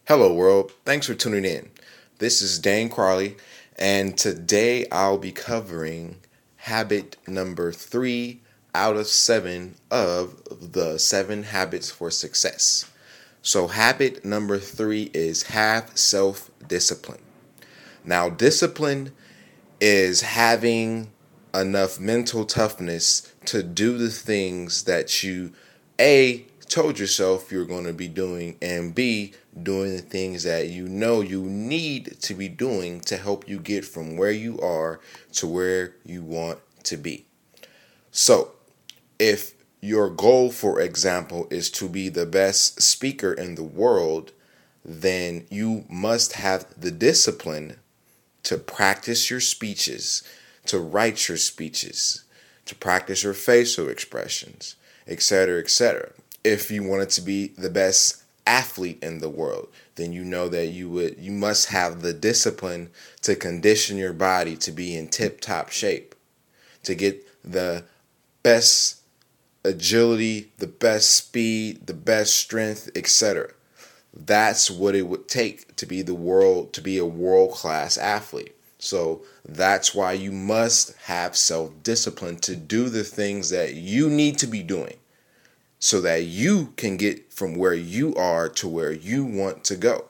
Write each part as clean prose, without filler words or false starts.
Hello, world. Thanks for tuning in. This is Dane Crawley, and today I'll be covering habit number 3 out of 7 of the 7 habits for success. So, habit number 3 is have self discipline. Now, discipline is having enough mental toughness to do the things that you A told yourself you're going to be doing, and B doing the things that you know you need to be doing to help you get from where you are to where you want to be. So, if your goal, for example, is to be the best speaker in the world, then you must have the discipline to practice your speeches, to write your speeches, to practice your facial expressions, etc., etc. If you wanted to be the best athlete in the world, then you know that you must have the discipline to condition your body to be in tip-top shape, to get the best agility, the best speed, the best strength, etc. That's what it would take to be a world-class athlete. So that's why you must have self-discipline to do the things that you need to be doing so that you can get from where you are to where you want to go.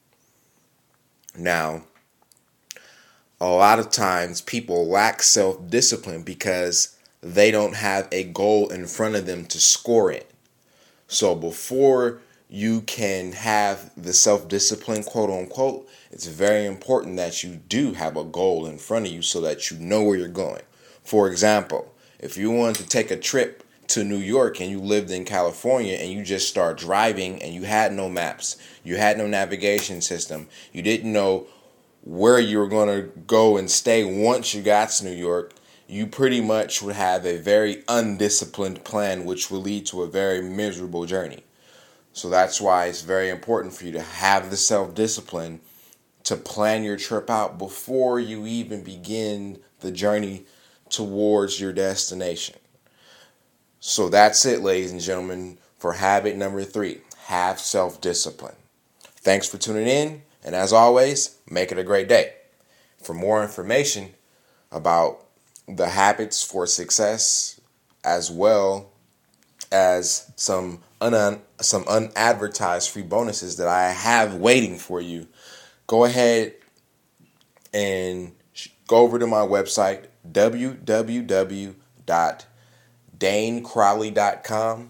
Now, a lot of times people lack self-discipline because they don't have a goal in front of them to score in. So before you can have the self-discipline, quote unquote, it's very important that you do have a goal in front of you so that you know where you're going. For example, if you wanted to take a trip to New York and you lived in California and you just start driving and you had no maps, you had no navigation system, you didn't know where you were going to go and stay once you got to New York, you pretty much would have a very undisciplined plan, which will lead to a very miserable journey. So that's why it's very important for you to have the self-discipline to plan your trip out before you even begin the journey towards your destination. So that's it, ladies and gentlemen, for habit number 3. Have self-discipline. Thanks for tuning in, and as always, make it a great day. For more information about the habits for success, as well as some unadvertised free bonuses that I have waiting for you, go ahead and go over to my website, www.danecrowley.com,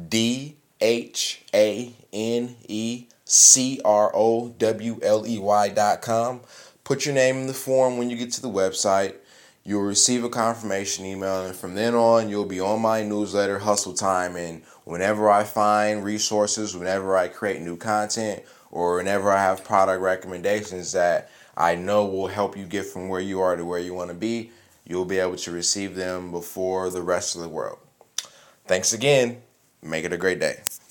DhaneCrowley.com. Put your name in the form when you get to the website. You'll receive a confirmation email, and from then on, you'll be on my newsletter, Hustle Time. And whenever I find resources, whenever I create new content, or whenever I have product recommendations that I know will help you get from where you are to where you want to be, you'll be able to receive them before the rest of the world. Thanks again. Make it a great day.